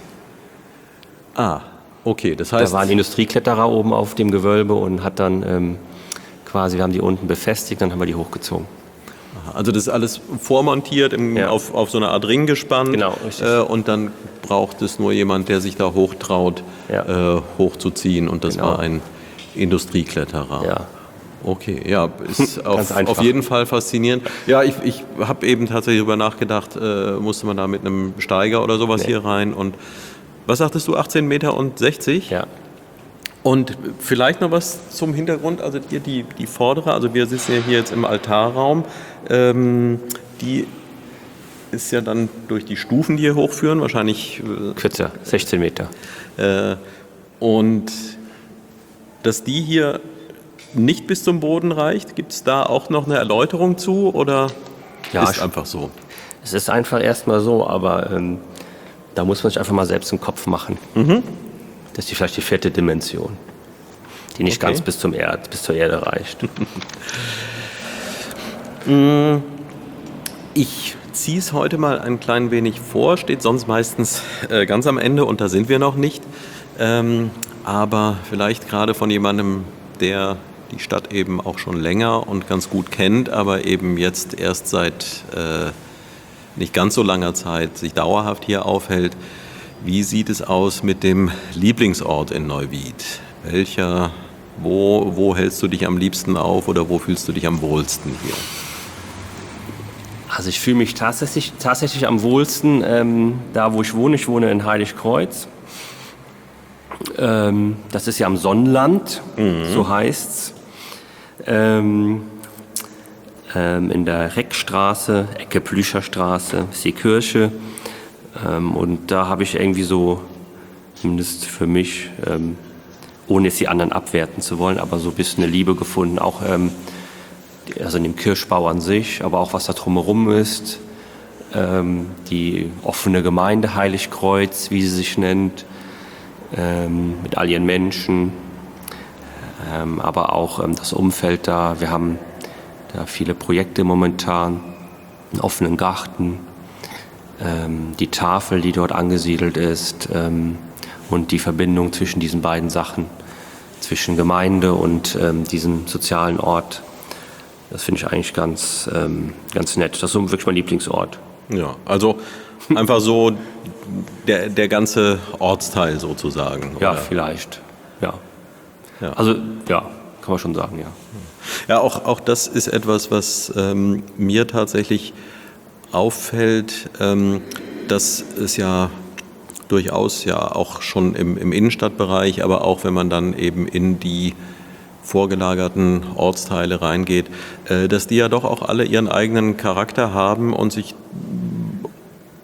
Ah. Okay, das heißt... Da war ein Industriekletterer oben auf dem Gewölbe und hat dann ähm, quasi, wir haben die unten befestigt, dann haben wir die hochgezogen. Also das ist alles vormontiert, im, ja. auf, auf so eine Art Ring gespannt. Genau, richtig. Äh, und dann braucht es nur jemand, der sich da hochtraut, ja. äh, hochzuziehen. Und das genau. war ein Industriekletterer. Ja. Okay, ja, ist auf, einfach. auf jeden Fall faszinierend. Ja, ich, ich habe eben tatsächlich darüber nachgedacht, äh, musste man da mit einem Steiger oder sowas nee. hier rein und was sagtest du, achtzehn Meter und sechzig? Ja. Und vielleicht noch was zum Hintergrund, also hier die, die vordere, also wir sitzen ja hier jetzt im Altarraum, ähm, die ist ja dann durch die Stufen, die hier hochführen, wahrscheinlich... Äh, kürzer, sechzehn Meter. Äh, und dass die hier nicht bis zum Boden reicht, gibt es da auch noch eine Erläuterung zu oder ja, ist es einfach so? Es ist einfach erstmal so, aber... Ähm, da muss man sich einfach mal selbst im Kopf machen. Mhm. Das ist die, vielleicht die vierte Dimension, die nicht okay. ganz bis, zum Erd, bis zur Erde reicht. Ich ziehe es heute mal ein klein wenig vor, steht sonst meistens äh, ganz am Ende und da sind wir noch nicht. Ähm, aber vielleicht gerade von jemandem, der die Stadt eben auch schon länger und ganz gut kennt, aber eben jetzt erst seit... Äh, nicht ganz so langer Zeit sich dauerhaft hier aufhält. Wie sieht es aus mit dem Lieblingsort in Neuwied? Welcher, wo, wo hältst du dich am liebsten auf oder wo fühlst du dich am wohlsten hier? Also ich fühle mich tatsächlich, tatsächlich am wohlsten ähm, da, wo ich wohne. Ich wohne in Heiligkreuz. Ähm, das ist ja am Sonnenland, mhm. so heißt's. Ähm, in der Reckstraße, Ecke Blücherstraße, ist die Kirche. Und da habe ich irgendwie so, zumindest für mich, ohne jetzt die anderen abwerten zu wollen, aber so ein bisschen eine Liebe gefunden, auch also in dem Kirchbau an sich, aber auch was da drumherum ist. Die offene Gemeinde Heiligkreuz, wie sie sich nennt, mit all ihren Menschen, aber auch das Umfeld da. Wir haben da viele Projekte momentan, einen offenen Garten, ähm, die Tafel, die dort angesiedelt ist ähm, und die Verbindung zwischen diesen beiden Sachen, zwischen Gemeinde und ähm, diesem sozialen Ort. Das finde ich eigentlich ganz, ähm, ganz nett. Das ist so wirklich mein Lieblingsort. Ja, also einfach so der, der ganze Ortsteil sozusagen. Ja, oder? vielleicht. Ja. Ja. Also ja, kann man schon sagen, ja. Ja, auch, auch das ist etwas, was ähm, mir tatsächlich auffällt, ähm, dass es ja durchaus ja auch schon im, im Innenstadtbereich, aber auch wenn man dann eben in die vorgelagerten Ortsteile reingeht, äh, dass die ja doch auch alle ihren eigenen Charakter haben und sich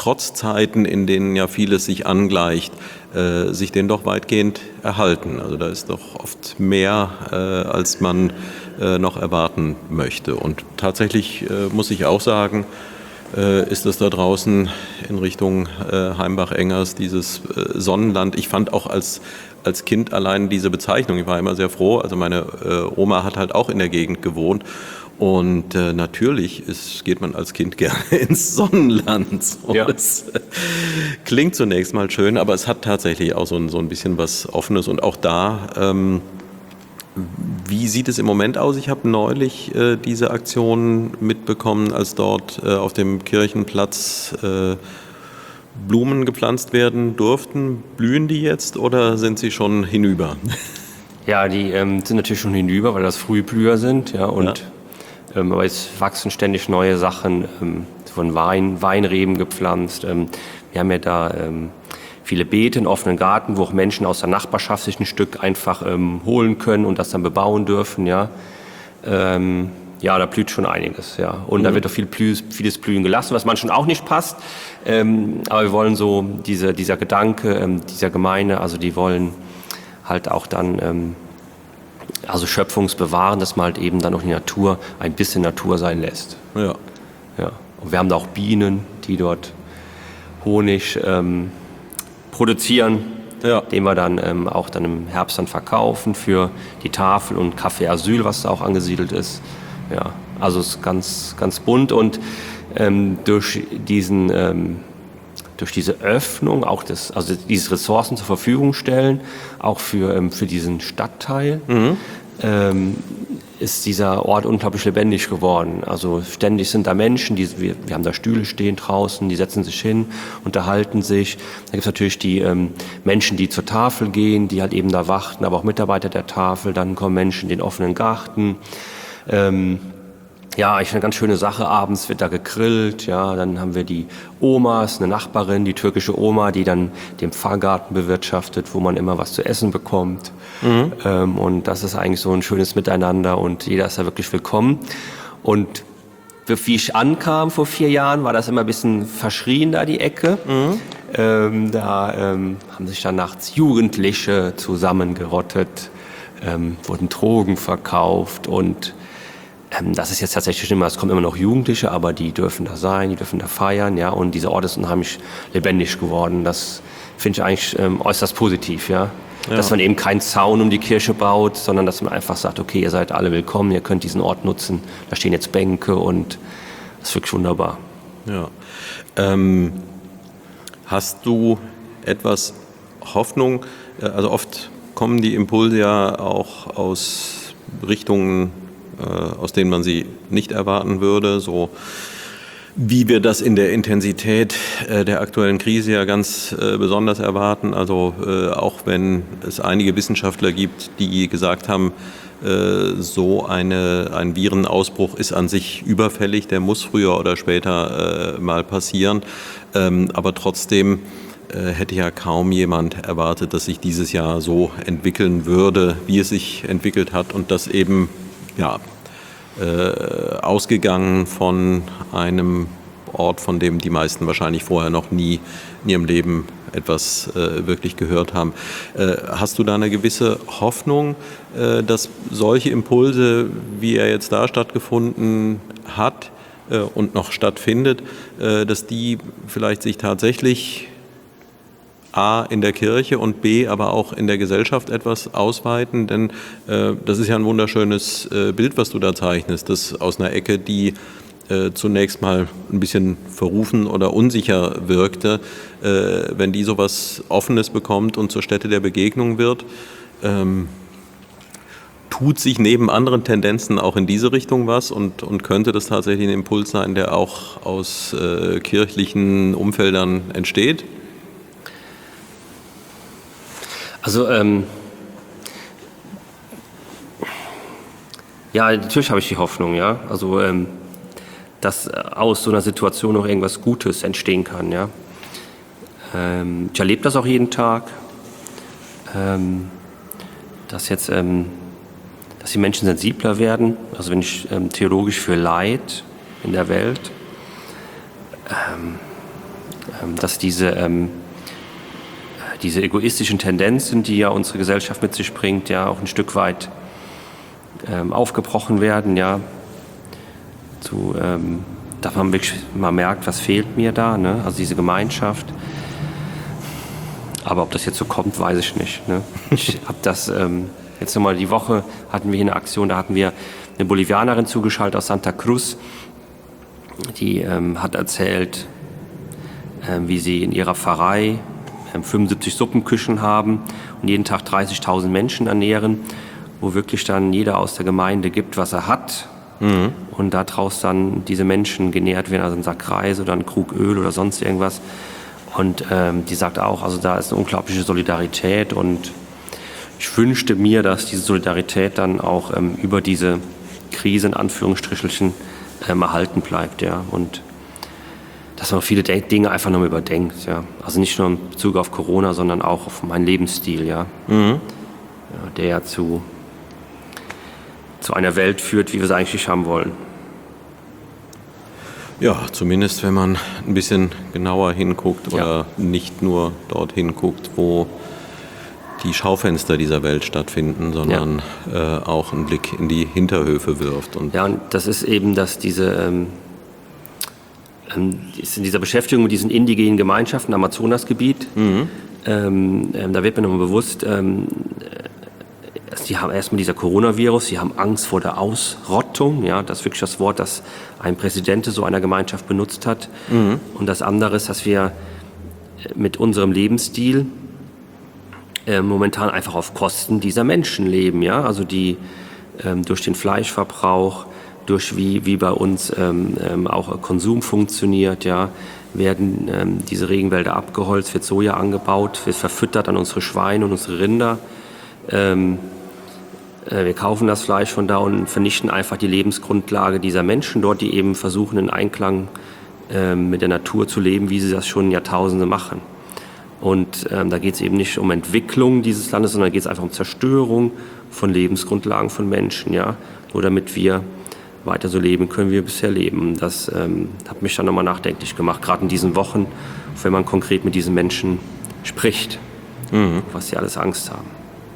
trotz Zeiten, in denen ja vieles sich angleicht, äh, sich den doch weitgehend erhalten. Also da ist doch oft mehr, äh, als man äh, noch erwarten möchte. Und tatsächlich äh, muss ich auch sagen, äh, ist es da draußen in Richtung äh, Heimbach-Engers, dieses äh, Sonnenland. Ich fand auch als, als Kind allein diese Bezeichnung, ich war immer sehr froh, also meine äh, Oma hat halt auch in der Gegend gewohnt. Und äh, natürlich ist, geht man als Kind gerne ins Sonnenland. So, ja. Das äh, klingt zunächst mal schön, aber es hat tatsächlich auch so ein, so ein bisschen was Offenes. Und auch da, ähm, wie sieht es im Moment aus? Ich habe neulich äh, diese Aktion mitbekommen, als dort äh, auf dem Kirchenplatz äh, Blumen gepflanzt werden durften. Blühen die jetzt oder sind sie schon hinüber? Ja, die ähm, sind natürlich schon hinüber, weil das Frühblüher sind. Ja, und ja. Ähm, aber es wachsen ständig neue Sachen, ähm, von Wein, Weinreben gepflanzt. Ähm, wir haben ja da ähm, viele Beete, einen offenen Garten, wo auch Menschen aus der Nachbarschaft sich ein Stück einfach ähm, holen können und das dann bebauen dürfen. Ja, ähm, ja, da blüht schon einiges. Ja, und mhm. da wird auch viel Blü- vieles blühen gelassen, was manchen auch nicht passt. Ähm, aber wir wollen so diese, dieser Gedanke ähm, dieser Gemeinde, also die wollen halt auch dann ähm, also schöpfungsbewahren, dass man halt eben dann auch die Natur ein bisschen Natur sein lässt. Ja. Ja. Und wir haben da auch Bienen, die dort Honig ähm, produzieren, ja. den wir dann ähm, auch dann im Herbst dann verkaufen für die Tafel und Café Asyl, was da auch angesiedelt ist. Ja. Also es ist ganz, ganz bunt und ähm, durch diesen ähm, durch diese Öffnung, auch das, also diese Ressourcen zur Verfügung stellen, auch für, ähm, für diesen Stadtteil, mhm. ähm, ist dieser Ort unglaublich lebendig geworden. Also ständig sind da Menschen, die, wir, wir haben da Stühle stehen draußen, die setzen sich hin, unterhalten sich. Da gibt es natürlich die ähm, Menschen, die zur Tafel gehen, die halt eben da warten, aber auch Mitarbeiter der Tafel. Dann kommen Menschen in den offenen Garten. Ähm, Ja, eigentlich eine ganz schöne Sache. Abends wird da gegrillt. Ja, dann haben wir die Omas, eine Nachbarin, die türkische Oma, die dann den Pfarrgarten bewirtschaftet, wo man immer was zu essen bekommt. Mhm. Ähm, und das ist eigentlich so ein schönes Miteinander und jeder ist da wirklich willkommen. Und wie ich ankam vor vier Jahren, war das immer ein bisschen verschrien da die Ecke. Mhm. Ähm, da ähm, haben sich dann nachts Jugendliche zusammengerottet, ähm, wurden Drogen verkauft und das ist jetzt tatsächlich immer, es kommen immer noch Jugendliche, aber die dürfen da sein, die dürfen da feiern, ja, und dieser Ort ist unheimlich lebendig geworden. Das finde ich eigentlich ähm, äußerst positiv, ja? Ja. Dass man eben keinen Zaun um die Kirche baut, sondern dass man einfach sagt, okay, ihr seid alle willkommen, ihr könnt diesen Ort nutzen, da stehen jetzt Bänke und das ist wirklich wunderbar. Ja. Ähm, hast du etwas Hoffnung, also oft kommen die Impulse ja auch aus Richtungen, aus denen man sie nicht erwarten würde, so wie wir das in der Intensität der aktuellen Krise ja ganz besonders erwarten. Also auch wenn es einige Wissenschaftler gibt, die gesagt haben, so eine, ein Virenausbruch ist an sich überfällig, der muss früher oder später mal passieren, aber trotzdem hätte ja kaum jemand erwartet, dass sich dieses Jahr so entwickeln würde, wie es sich entwickelt hat und das eben ja, äh, ausgegangen von einem Ort, von dem die meisten wahrscheinlich vorher noch nie in ihrem Leben etwas äh, wirklich gehört haben. Äh, hast du da eine gewisse Hoffnung, äh, dass solche Impulse, wie er jetzt da stattgefunden hat äh, und noch stattfindet, äh, dass die vielleicht sich tatsächlich A, in der Kirche und B, aber auch in der Gesellschaft etwas ausweiten? Denn äh, das ist ja ein wunderschönes äh, Bild, was du da zeichnest, das aus einer Ecke, die äh, zunächst mal ein bisschen verrufen oder unsicher wirkte, äh, wenn die sowas Offenes bekommt und zur Stätte der Begegnung wird, ähm, tut sich neben anderen Tendenzen auch in diese Richtung was und, und könnte das tatsächlich ein Impuls sein, der auch aus äh, kirchlichen Umfeldern entsteht? Also, ähm, ja, natürlich habe ich die Hoffnung, ja, also, ähm, dass aus so einer Situation noch irgendwas Gutes entstehen kann, ja. Ähm, ich erlebe das auch jeden Tag, ähm, dass jetzt, ähm, dass die Menschen sensibler werden, also wenn ich ähm, theologisch für Leid in der Welt, ähm, ähm, dass diese, ähm, diese egoistischen Tendenzen, die ja unsere Gesellschaft mit sich bringt, ja auch ein Stück weit ähm, aufgebrochen werden, ja, zu, ähm, dass man wirklich mal merkt, was fehlt mir da, ne? Also diese Gemeinschaft. Aber ob das jetzt so kommt, weiß ich nicht. Ne? Ich habe das ähm, jetzt nochmal die Woche hatten wir hier eine Aktion, da hatten wir eine Bolivianerin zugeschaltet aus Santa Cruz, die ähm, hat erzählt, ähm, wie sie in ihrer Pfarrei ähm, fünfundsiebzig Suppenküchen haben und jeden Tag dreißigtausend Menschen ernähren, wo wirklich dann jeder aus der Gemeinde gibt, was er hat. Mhm. Und daraus dann diese Menschen genährt werden, also ein Sack Reis oder ein Krug Öl oder sonst irgendwas. Und ähm, die sagt auch, also da ist eine unglaubliche Solidarität und ich wünschte mir, dass diese Solidarität dann auch ähm, über diese Krise in Anführungsstrichelchen ähm, erhalten bleibt, ja, und dass man viele Dinge einfach nochmal überdenkt, ja, also nicht nur in Bezug auf Corona, sondern auch auf meinen Lebensstil, ja, mhm. ja der ja zu, zu einer Welt führt, wie wir es eigentlich nicht haben wollen. Ja, zumindest wenn man ein bisschen genauer hinguckt oder ja. nicht nur dorthin guckt, wo die Schaufenster dieser Welt stattfinden, sondern ja. äh, auch einen Blick in die Hinterhöfe wirft. Und ja, und das ist eben, dass diese ähm, ähm, in dieser Beschäftigung mit diesen indigenen Gemeinschaften im Amazonasgebiet, mhm. ähm, ähm, da wird mir nochmal bewusst, ähm, die haben erstmal dieser Coronavirus, sie haben Angst vor der Ausrottung, ja, das ist wirklich das Wort, das ein Präsident so einer Gemeinschaft benutzt hat. Mhm. Und das andere ist, dass wir mit unserem Lebensstil äh, momentan einfach auf Kosten dieser Menschen leben, ja, also die ähm, durch den Fleischverbrauch, durch wie, wie bei uns ähm, ähm, auch Konsum funktioniert, ja, werden ähm, diese Regenwälder abgeholzt, wird Soja angebaut, wird verfüttert an unsere Schweine und unsere Rinder. Ähm, Wir kaufen das Fleisch von da und vernichten einfach die Lebensgrundlage dieser Menschen dort, die eben versuchen, in Einklang äh, mit der Natur zu leben, wie sie das schon Jahrtausende machen. Und ähm, da geht es eben nicht um Entwicklung dieses Landes, sondern geht es einfach um Zerstörung von Lebensgrundlagen von Menschen, ja, nur damit wir weiter so leben können, wie wir bisher leben. Das ähm, hat mich dann nochmal nachdenklich gemacht, gerade in diesen Wochen, wenn man konkret mit diesen Menschen spricht, mhm. was sie alles Angst haben.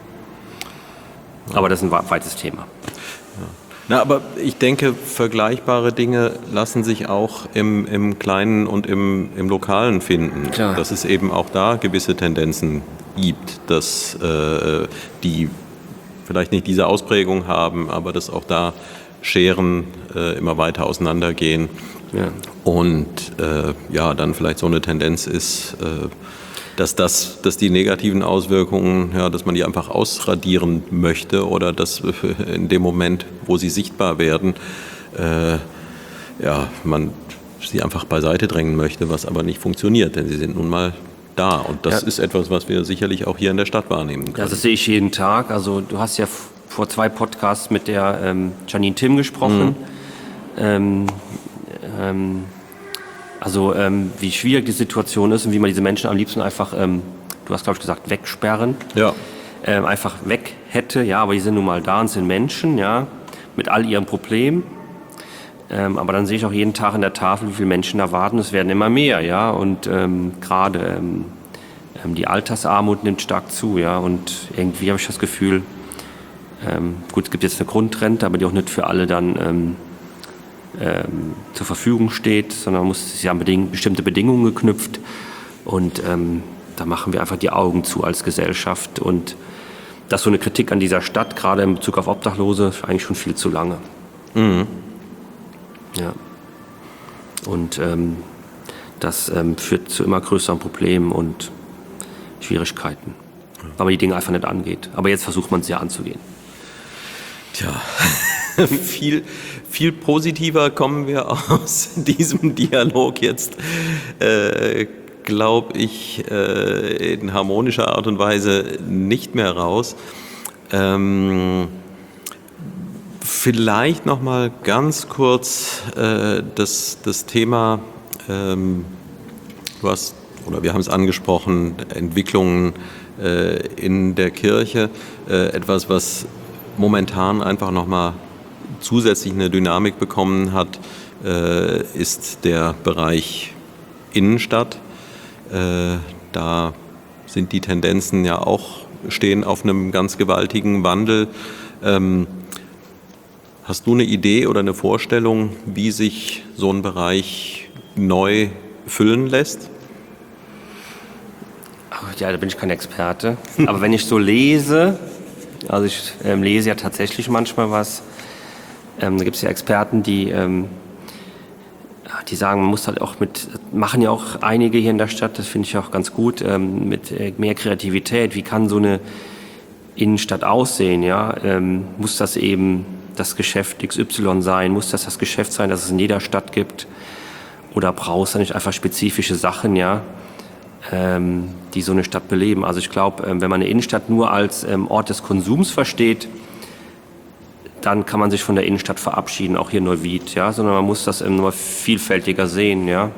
Aber das ist ein weites Thema. Ja. Na, aber ich denke, vergleichbare Dinge lassen sich auch im, im Kleinen und im, im Lokalen finden. Klar. Dass es eben auch da gewisse Tendenzen gibt, dass äh, die vielleicht nicht diese Ausprägung haben, aber dass auch da Scheren äh, immer weiter auseinandergehen. Ja. Und äh, ja, dann vielleicht so eine Tendenz ist, äh, dass, das, dass die negativen Auswirkungen, ja, dass man die einfach ausradieren möchte oder dass in dem Moment, wo sie sichtbar werden, äh, ja, man sie einfach beiseite drängen möchte, was aber nicht funktioniert, denn sie sind nun mal da. Und das ja. ist etwas, was wir sicherlich auch hier in der Stadt wahrnehmen können. Ja, das sehe ich jeden Tag. Also du hast ja f- vor zwei Podcasts mit der ähm, Janine Timm gesprochen. Mhm. Ähm, ähm, Also ähm, wie schwierig die Situation ist und wie man diese Menschen am liebsten einfach, ähm, du hast glaube ich gesagt, wegsperren, ja. ähm, einfach weg hätte, ja, aber die sind nun mal da und sind Menschen, ja, mit all ihren Problemen. Ähm, aber dann sehe ich auch jeden Tag in der Tafel, wie viele Menschen da warten, es werden immer mehr, ja, und ähm, gerade ähm, ähm, die Altersarmut nimmt stark zu, ja, und irgendwie habe ich das Gefühl, ähm, gut, es gibt jetzt eine Grundrente, aber die auch nicht für alle dann ähm, Ähm, zur Verfügung steht, sondern muss, sie haben beding- bestimmte Bedingungen geknüpft und ähm, da machen wir einfach die Augen zu als Gesellschaft und das ist so eine Kritik an dieser Stadt, gerade in Bezug auf Obdachlose, ist eigentlich schon viel zu lange. Mhm. Ja. Und ähm, das ähm, führt zu immer größeren Problemen und Schwierigkeiten, weil man die Dinge einfach nicht angeht. Aber jetzt versucht man es ja anzugehen. Tja, viel, viel positiver kommen wir aus diesem Dialog jetzt, äh, glaube ich, äh, in harmonischer Art und Weise nicht mehr raus. Ähm, vielleicht noch mal ganz kurz äh, das, das Thema, ähm, du hast, oder wir haben es angesprochen, Entwicklungen äh, in der Kirche, äh, etwas, was momentan einfach nochmal zusätzlich eine Dynamik bekommen hat, äh, ist der Bereich Innenstadt. Äh, da sind die Tendenzen ja auch, stehen auf einem ganz gewaltigen Wandel. Ähm, hast du eine Idee oder eine Vorstellung, wie sich so ein Bereich neu füllen lässt? Ja, da bin ich kein Experte. Aber wenn ich so lese, also ich ähm, lese ja tatsächlich manchmal was, ähm, da gibt es ja Experten, die, ähm, die sagen, man muss halt auch mit, machen ja auch einige hier in der Stadt, das finde ich auch ganz gut, ähm, mit äh, mehr Kreativität. Wie kann so eine Innenstadt aussehen? Ja? Ähm, muss das eben das Geschäft X Y sein? Muss das das Geschäft sein, das es in jeder Stadt gibt? Oder brauchst du nicht einfach spezifische Sachen, ja? Ähm, die so eine Stadt beleben. Also ich glaube, ähm, wenn man eine Innenstadt nur als ähm, Ort des Konsums versteht, dann kann man sich von der Innenstadt verabschieden, auch hier in Neuwied, ja, sondern man muss das ähm, nur vielfältiger sehen, ja,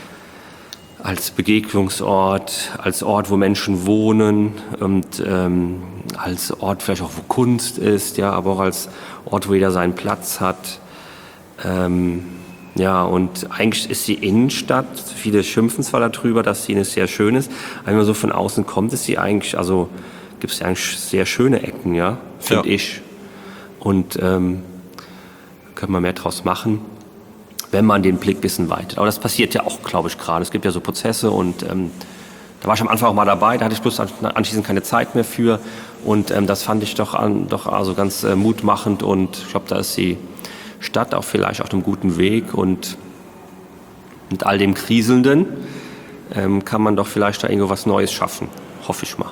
als Begegnungsort, als Ort, wo Menschen wohnen und ähm, als Ort vielleicht auch, wo Kunst ist, ja, aber auch als Ort, wo jeder seinen Platz hat. Ähm, Ja, und eigentlich ist die Innenstadt, viele schimpfen zwar darüber, dass sie eine sehr schön ist, aber wenn man so von außen kommt, ist sie eigentlich, also gibt es ja eigentlich sehr schöne Ecken, ja, finde Ja. ich. Und ähm, können wir mehr draus machen, wenn man den Blick ein bisschen weitet. Aber das passiert ja auch, glaube ich, gerade. Es gibt ja so Prozesse und ähm, da war ich am Anfang auch mal dabei, da hatte ich bloß anschließend keine Zeit mehr für. Und ähm, das fand ich doch, an, doch also ganz äh, mutmachend und ich glaube, da ist sie Stadt auch vielleicht auf einem guten Weg und mit all dem Kriselnden ähm, kann man doch vielleicht da irgendwo was Neues schaffen, hoffe ich mal.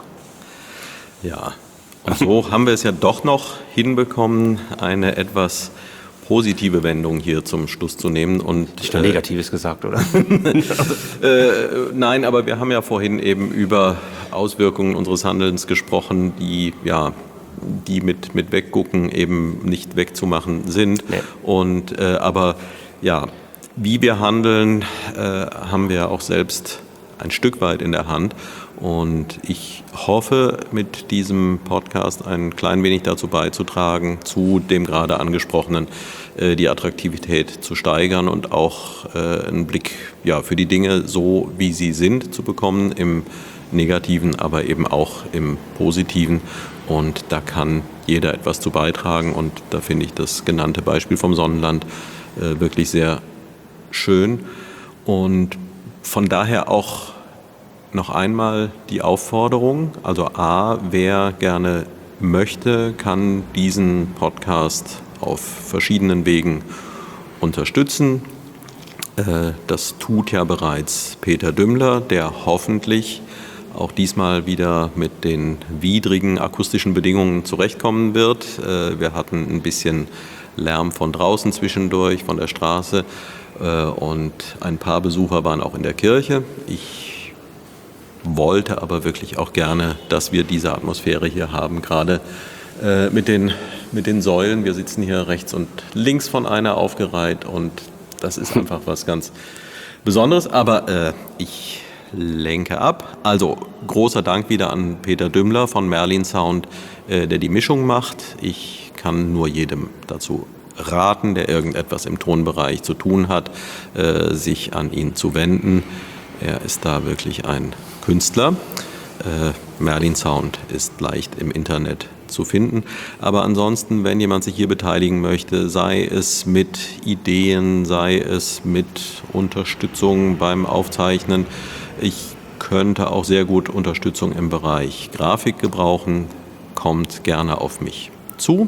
Ja, und so haben wir es ja doch noch hinbekommen, eine etwas positive Wendung hier zum Schluss zu nehmen. Und, Nicht nur Negatives äh, gesagt, oder? äh, nein, aber wir haben ja vorhin eben über Auswirkungen unseres Handelns gesprochen, die ja die mit, mit Weggucken eben nicht wegzumachen sind. Nee. Und, äh, aber ja, wie wir handeln, äh, haben wir auch selbst ein Stück weit in der Hand. Und ich hoffe, mit diesem Podcast ein klein wenig dazu beizutragen, zu dem gerade angesprochenen, äh, die Attraktivität zu steigern und auch äh, einen Blick ja, für die Dinge so, wie sie sind, zu bekommen, im Negativen, aber eben auch im Positiven. Und da kann jeder etwas zu beitragen. Und da finde ich das genannte Beispiel vom Sonnenland äh, wirklich sehr schön. Und von daher auch noch einmal die Aufforderung. Also A, wer gerne möchte, kann diesen Podcast auf verschiedenen Wegen unterstützen. Äh, das tut ja bereits Peter Dümmler, der hoffentlich auch diesmal wieder mit den widrigen akustischen Bedingungen zurechtkommen wird. Wir hatten ein bisschen Lärm von draußen zwischendurch, von der Straße, und ein paar Besucher waren auch in der Kirche. Ich wollte aber wirklich auch gerne, dass wir diese Atmosphäre hier haben, gerade mit den, mit den Säulen. Wir sitzen hier rechts und links von einer aufgereiht und das ist einfach was ganz Besonderes. Aber äh, ich lenke ab. Also großer Dank wieder an Peter Dümmler von Merlin Sound, äh, der die Mischung macht. Ich kann nur jedem dazu raten, der irgendetwas im Tonbereich zu tun hat, äh, sich an ihn zu wenden. Er ist da wirklich ein Künstler. Äh, Merlin Sound ist leicht im Internet zu finden. Aber ansonsten, wenn jemand sich hier beteiligen möchte, sei es mit Ideen, sei es mit Unterstützung beim Aufzeichnen, ich könnte auch sehr gut Unterstützung im Bereich Grafik gebrauchen, kommt gerne auf mich zu.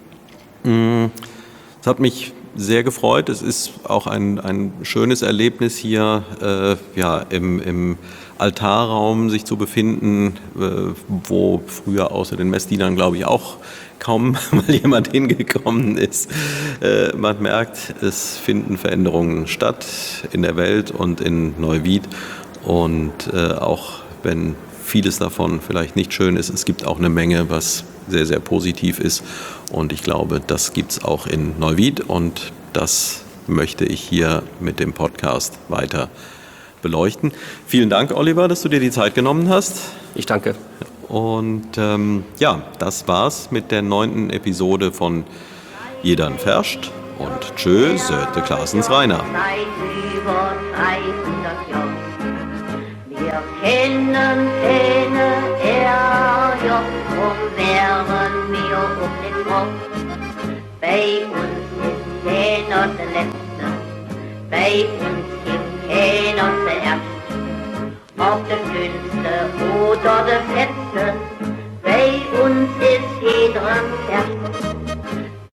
Es hat mich sehr gefreut. Es ist auch ein, ein schönes Erlebnis hier äh, ja, im, im Altarraum sich zu befinden, äh, wo früher außer den Messdienern, glaube ich, auch kaum mal jemand hingekommen ist. Äh, man merkt, es finden Veränderungen statt in der Welt und in Neuwied. Und äh, auch wenn vieles davon vielleicht nicht schön ist, es gibt auch eine Menge, was sehr, sehr positiv ist. Und ich glaube, das gibt es auch in Neuwied. Und das möchte ich hier mit dem Podcast weiter beleuchten. Vielen Dank, Oliver, dass du dir die Zeit genommen hast. Ich danke. Und ähm, ja, das war's mit der neunten Episode von Jedern Ferscht. Und tschö, Söte Klaasens Rainer. Seit über dreihundert Jahren. Wir Wir kennen keine Ärger, drum wären wir um den Kopf. Bei uns ist keiner der Letzte, bei uns gibt keiner zuerst. Ob der Dünnste oder der